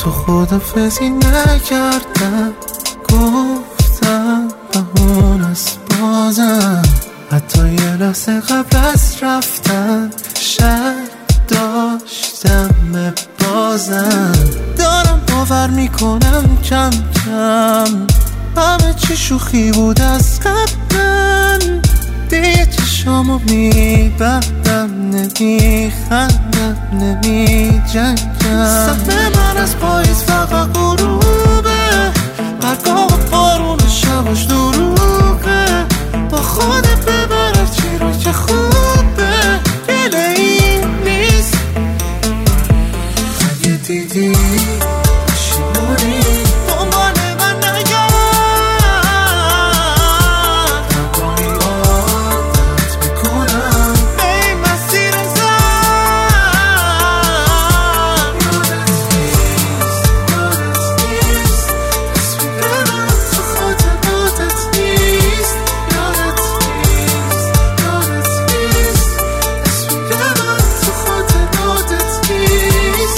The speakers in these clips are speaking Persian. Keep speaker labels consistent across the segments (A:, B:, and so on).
A: تو خدافزی نکردم، گفتم بهون است بازم. حتی یه لحظه قبل از رفتن شک داشتم بازم. دارم باور میکنم کم کم همه چی شوخی بود از قبلا. دیگه چشامو میبندم، نمیخندم، نمیجنگم. صدمه من از پاییز فقط غروبه، برگاه و بارون شباش دروغه. با خودت ببر چی رو که خوبه، گله این نیست. اگه دیدی شیمونی دنبال من نگرد، نبایی عادت میکنم به این مسیر زن. یادت نیست تصویر من تو خاطراتت نیست. یادت نیست تصویر من تو خاطراتت نیست.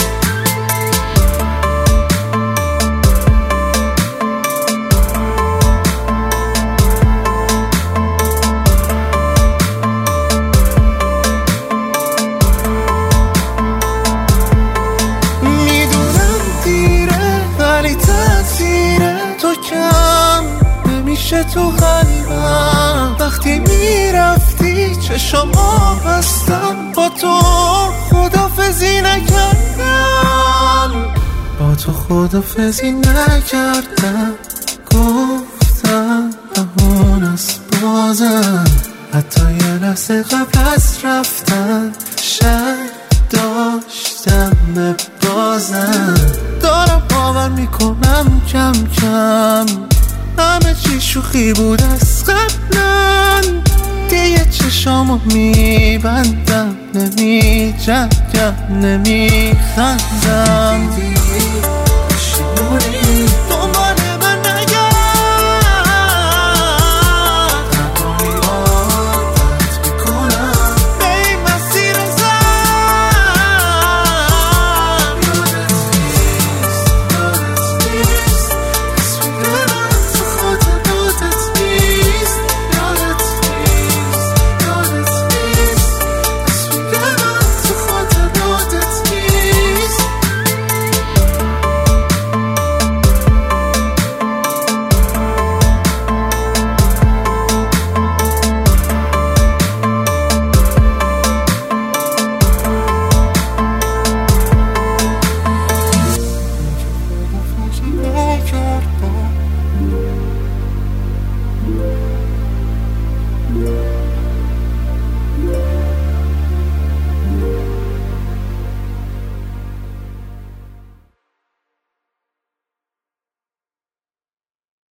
A: میدونم دیره ولی تاثیره تو کم نمیشه تو قلبم. وقتی میرفتی چشما بستم، با تو خدافزی نکردم. با تو خدافزی نکردم، گفتم بهون است بازم. حتی یه لحظه قبل از رفتن شک داشتم بازم. دارم باور میکنم کم کم همه چی شوخی بود از قبلا. دیگه چشامو میبندم، نمیجنگم، نمیخندم. شیمونی